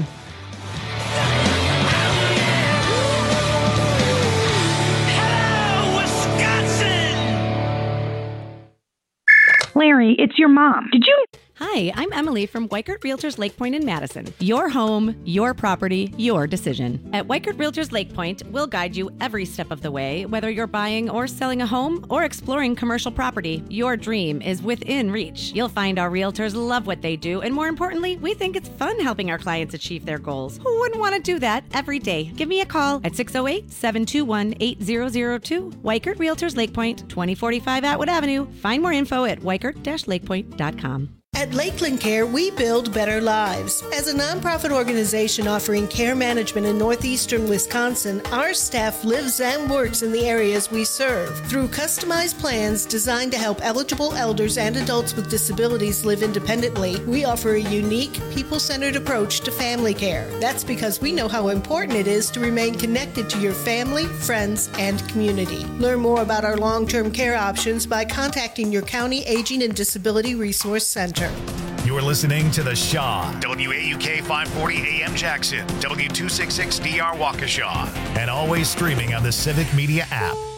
Larry, it's your mom. Did you? Hi, I'm Emily from Weikert Realtors Lake Point in Madison. Your home, your property, your decision. At Weikert Realtors Lake Point, we'll guide you every step of the way, whether you're buying or selling a home or exploring commercial property. Your dream is within reach. You'll find our realtors love what they do, and more importantly, we think it's fun helping our clients achieve their goals. Who wouldn't want to do that every day? Give me a call at 608-721-8002. Weikert Realtors Lake Point, 2045 Atwood Avenue. Find more info at weikert-lakepoint.com. At Lakeland Care, we build better lives. As a nonprofit organization offering care management in northeastern Wisconsin, our staff lives and works in the areas we serve. Through customized plans designed to help eligible elders and adults with disabilities live independently, we offer a unique, people-centered approach to family care. That's because we know how important it is to remain connected to your family, friends, and community. Learn more about our long-term care options by contacting your county Aging and Disability Resource Center. You're listening to The Shaw, WAUK 540 AM Jackson, W266DR Waukesha, and always streaming on the Civic Media app.